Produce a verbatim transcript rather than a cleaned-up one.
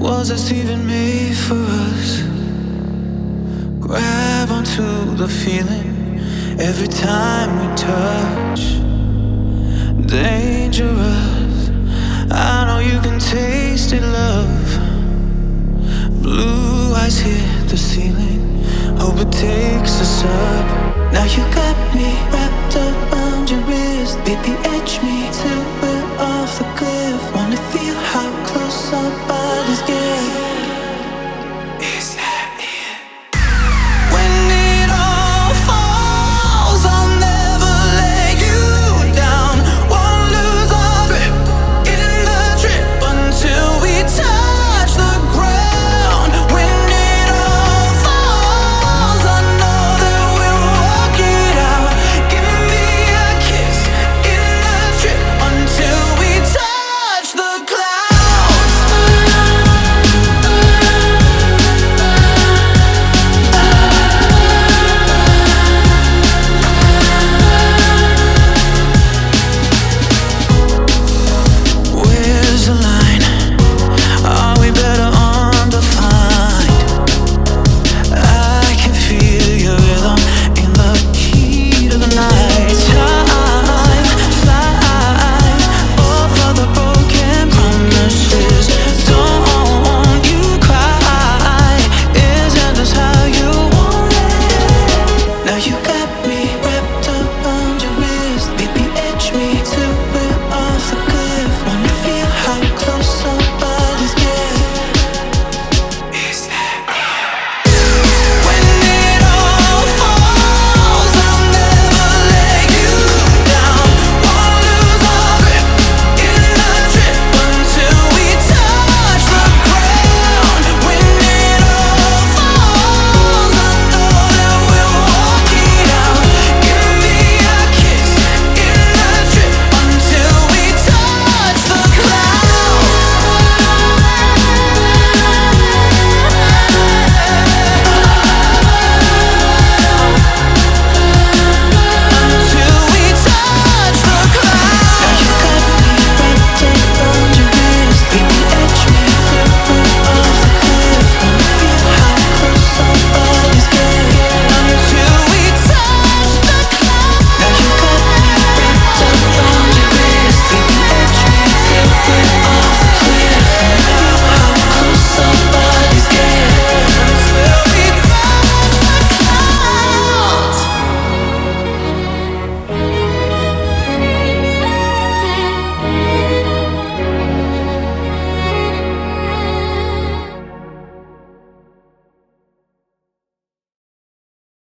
Was this even made for us? Grab onto the feeling every time we touch. Dangerous, I know you can taste it, love. Blue eyes hit the ceiling, hope it takes us up. Now you got me wrapped around your wrist, baby, edge me till we're